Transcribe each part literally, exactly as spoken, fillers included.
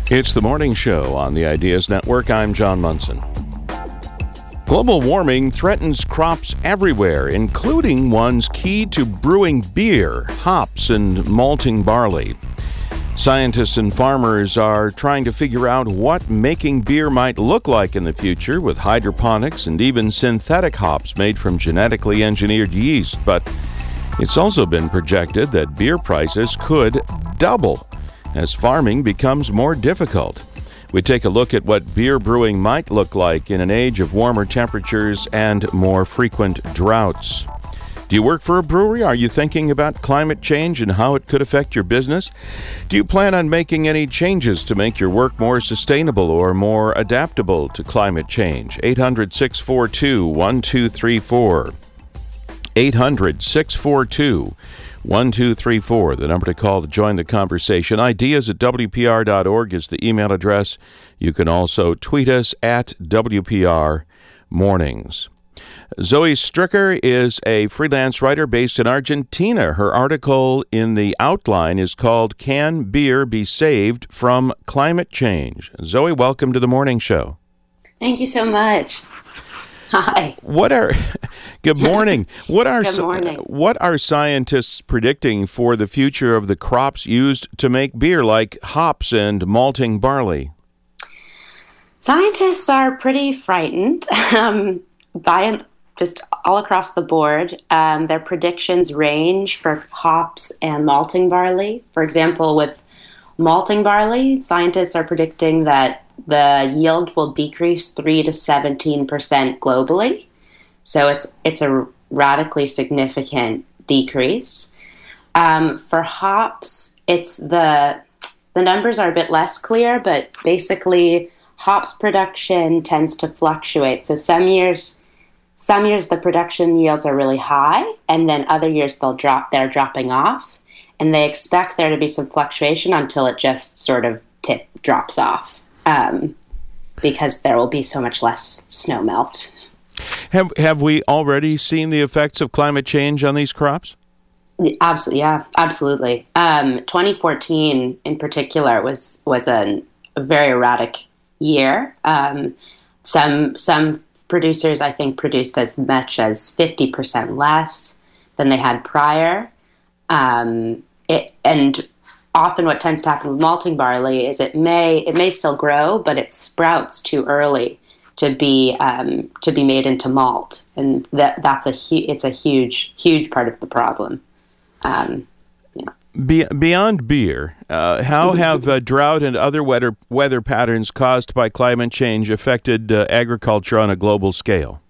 It's the morning show on the Ideas Network. I'm John Munson. Global warming threatens crops everywhere, including ones key to brewing beer, hops, and malting barley. Scientists and farmers are trying to figure out what making beer might look like in the future with hydroponics and even synthetic hops made from genetically engineered yeast. But it's also been projected that beer prices could double as farming becomes more difficult. We take a look at what beer brewing might look like in an age of warmer temperatures and more frequent droughts. Do you work for a brewery? Are you thinking about climate change and how it could affect your business? Do you plan on making any changes to make your work more sustainable or more adaptable to climate change? eight hundred, six four two, one two three four. eight hundred, six four two, one two three four, the number to call to join the conversation. Ideas at W P R dot org is the email address. You can also tweet us at W P R Mornings. Zoe Stricker is a freelance writer based in Argentina. Her article in the outline is called Can Beer Be Saved from Climate Change? Zoe, welcome to the morning show. Thank you so much. Hi. What are Good morning. What are Good morning. What are scientists predicting for the future of the crops used to make beer, like hops and malting barley? Scientists are pretty frightened um, by just all across the board. Um, their predictions range for hops and malting barley. For example, with malting barley, scientists are predicting that the yield will decrease three to seventeen percent globally. So it's it's a radically significant decrease. Um, for hops, it's the the numbers are a bit less clear, but basically hops production tends to fluctuate. So some years some years the production yields are really high, and then other years they'll drop they're dropping off. And they expect there to be some fluctuation until it just sort of tip drops off. Um, because there will be so much less snow melt. Have have we already seen the effects of climate change on these crops? Absolutely, yeah, absolutely. Um, twenty fourteen, in particular, was was an, a very erratic year. Um, some some producers, I think, produced as much as fifty percent less than they had prior. Um, it and Often what tends to happen with malting barley is it may it may still grow, but it sprouts too early to be um, to be made into malt, and that that's a hu- it's a huge huge part of the problem. Um, yeah. Be- beyond beer, uh, how have uh, drought and other weather weather patterns caused by climate change affected uh, agriculture on a global scale?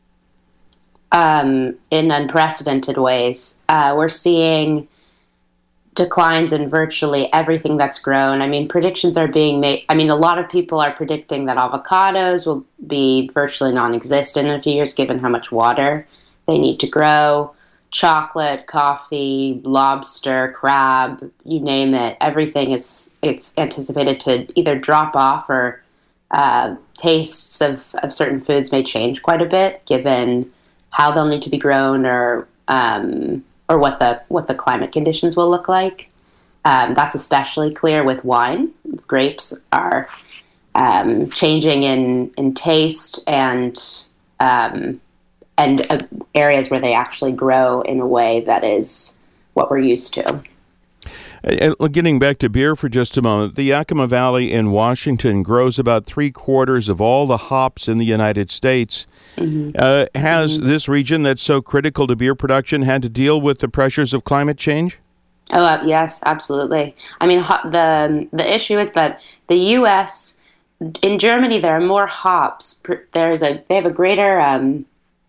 Um, in unprecedented ways, uh, we're seeing declines in virtually everything that's grown. I mean, predictions are being made. I mean, a lot of people are predicting that avocados will be virtually non-existent in a few years, given how much water they need to grow. Chocolate, coffee, lobster, crab, you name it. Everything is it's anticipated to either drop off or uh, tastes of, of certain foods may change quite a bit, given how they'll need to be grown or um, or what the what the climate conditions will look like. Um, that's especially clear with wine. Grapes are um, changing in, in taste and um, and uh, areas where they actually grow in a way that is what we're used to. Uh, getting back to beer for just a moment, the Yakima Valley in Washington grows about three quarters of all the hops in the United States. Mm-hmm. Uh, has mm-hmm. this region that's so critical to beer production had to deal with the pressures of climate change? Oh, uh, yes, absolutely. I mean, ho- the the issue is that the U S in Germany there are more hops. There's a they have a greater um,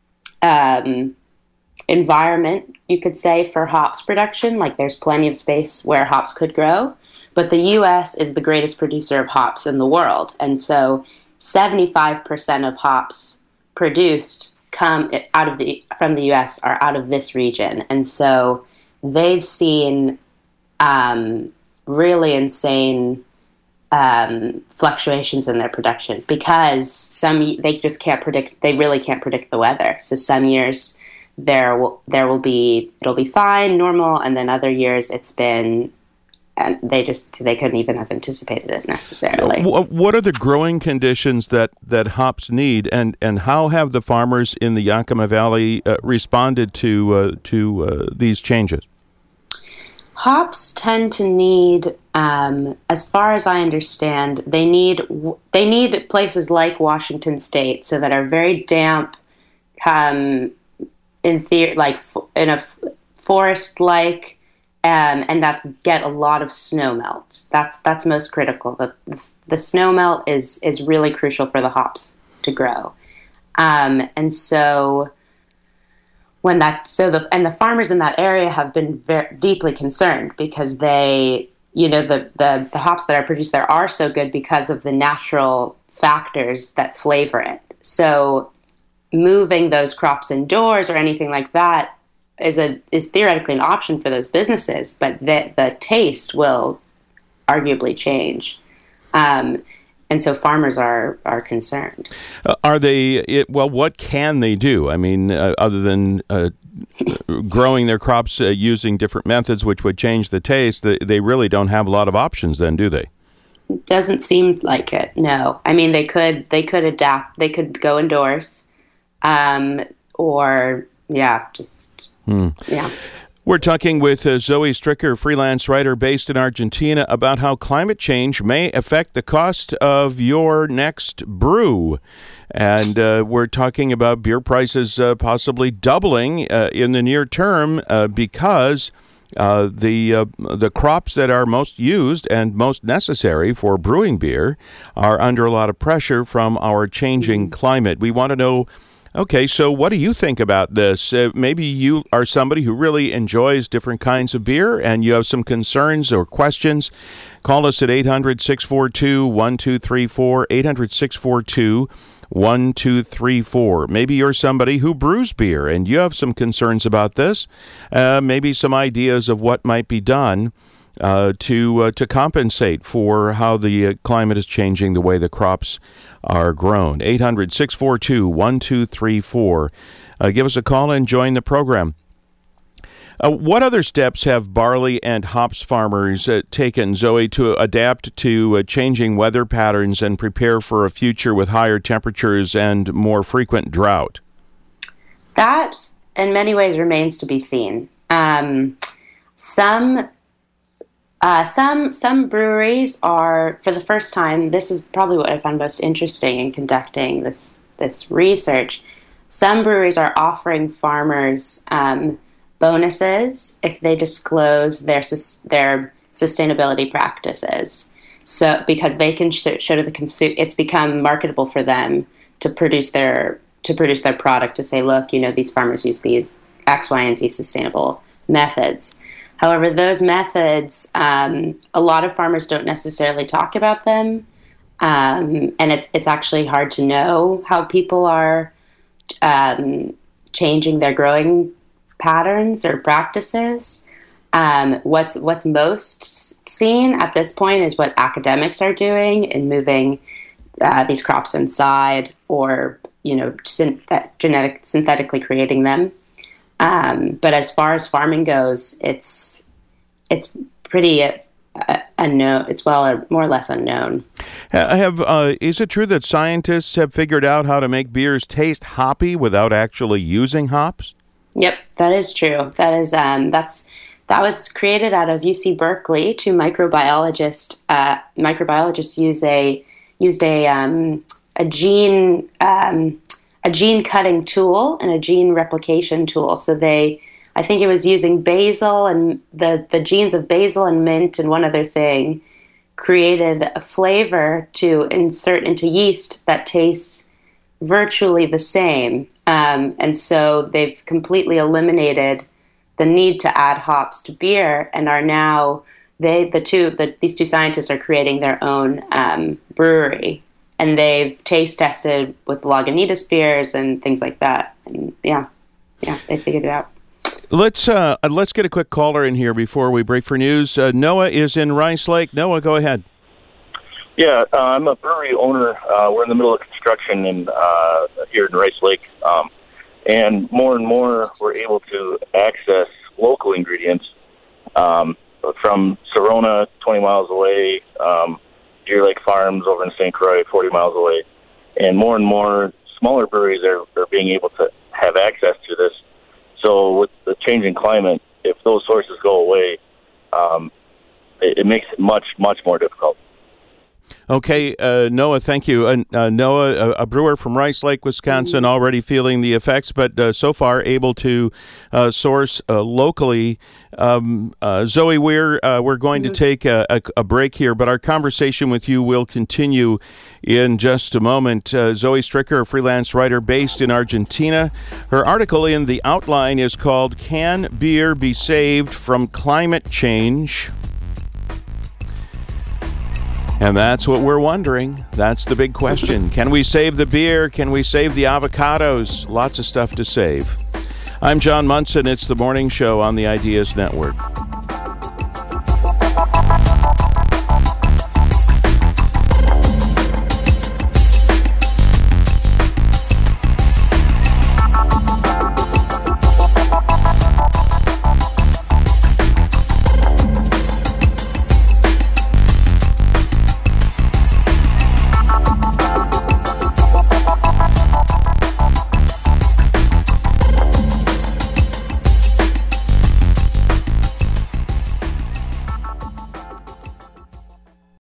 um, environment, you could say, for hops production. Like there's plenty of space where hops could grow, but the U S is the greatest producer of hops in the world, and so seventy-five percent of hops produced come out of the from the U S are out of this region, and so they've seen um, really insane um, fluctuations in their production because some they just can't predict. They really can't predict the weather. So some years there will there will be it'll be fine, normal, and then other years it's been and they just they couldn't even have anticipated it necessarily. What are the growing conditions that, that hops need, and, and how have the farmers in the Yakima Valley uh, responded to uh, to uh, these changes? Hops tend to need, um, as far as I understand, they need they need places like Washington State, so that are very damp, um, in theory, like in a forest-like. Um, and that get a lot of snow melt. That's that's most critical. The, the snow melt is is really crucial for the hops to grow. Um, and so when that so the and the farmers in that area have been very deeply concerned, because they you know the, the the hops that are produced there are so good because of the natural factors that flavor it. So moving those crops indoors or anything like that is a is theoretically an option for those businesses, but the the taste will arguably change, um, and so farmers are are concerned. Uh, are they? It, well, what can they do? I mean, uh, other than uh, growing their crops uh, using different methods, which would change the taste, they, they really don't have a lot of options, then, do they? It doesn't seem like it. No, I mean they could they could adapt. They could go indoors, um, or yeah, just. Hmm. Yeah. We're talking with uh, Zoe Stricker, freelance writer based in Argentina, about how climate change may affect the cost of your next brew. And uh, we're talking about beer prices uh, possibly doubling uh, in the near term uh, because uh, the uh, the crops that are most used and most necessary for brewing beer are under a lot of pressure from our changing climate. We want to know, okay, so what do you think about this? Uh, maybe you are somebody who really enjoys different kinds of beer and you have some concerns or questions. Call us at eight hundred, six four two, one two three four, eight hundred, six four two, one two three four. Maybe you're somebody who brews beer and you have some concerns about this. Uh, maybe some ideas of what might be done uh, to uh, to compensate for how the uh, climate is changing the way the crops are grown. eight hundred, six four two, one two three four. Uh, give us a call and join the program. Uh, what other steps have barley and hops farmers uh, taken, Zoe, to adapt to uh, changing weather patterns and prepare for a future with higher temperatures and more frequent drought? That, in many ways, remains to be seen. Um, some Uh, some some breweries are, for the first time, this is probably what I found most interesting in conducting this this research. Some breweries are offering farmers um, bonuses if they disclose their their sustainability practices. So because they can show, show to the consumer, it's become marketable for them to produce their to produce their product, to say, look, you know, these farmers use these X, Y, and Z sustainable methods. However, those methods, um, a lot of farmers don't necessarily talk about them, um, and it's it's actually hard to know how people are um, changing their growing patterns or practices. Um, what's what's most seen at this point is what academics are doing in moving uh, these crops inside, or you know, synth- genetic synthetically creating them. Um, but as far as farming goes, it's it's pretty uh, unknown. It's well or more or less unknown. I have. Uh, is it true that scientists have figured out how to make beers taste hoppy without actually using hops? Yep, that is true. That is um, that's that was created out of U C Berkeley. Two microbiologists uh, microbiologists use a used a um, a gene. Um, a gene cutting tool and a gene replication tool. So they, I think it was using basil and the, the genes of basil and mint and one other thing, created a flavor to insert into yeast that tastes virtually the same. Um, and so they've completely eliminated the need to add hops to beer, and are now, they, the two, the, these two scientists are creating their own um, brewery. And they've taste tested with Lagunitas beers and things like that. And yeah, yeah, they figured it out. Let's uh, let's get a quick caller in here before we break for news. Uh, Noah is in Rice Lake. Noah, go ahead. Yeah, uh, I'm a brewery owner. Uh, we're in the middle of construction in, uh, here in Rice Lake. Um, and more and more we're able to access local ingredients. Um, from Sorona, twenty miles away, um, Deer Lake Farms over in Saint Croix, forty miles away. And more and more smaller breweries are, are being able to have access to this. So with the changing climate, if those sources go away, um, it, it makes it much, much more difficult. Okay, uh, Noah, thank you. Uh, uh, Noah, a, a brewer from Rice Lake, Wisconsin, already feeling the effects, but uh, so far able to uh, source uh, locally. Um, uh, Zoe, we're, uh, we're going mm-hmm. to take a, a, a break here, but our conversation with you will continue in just a moment. Uh, Zoe Stricker, a freelance writer based in Argentina. Her article in The Outline is called Can Beer Be Saved from Climate Change? And that's what we're wondering. That's the big question. Can we save the beer? Can we save the avocados? Lots of stuff to save. I'm John Munson. It's the morning show on the Ideas Network.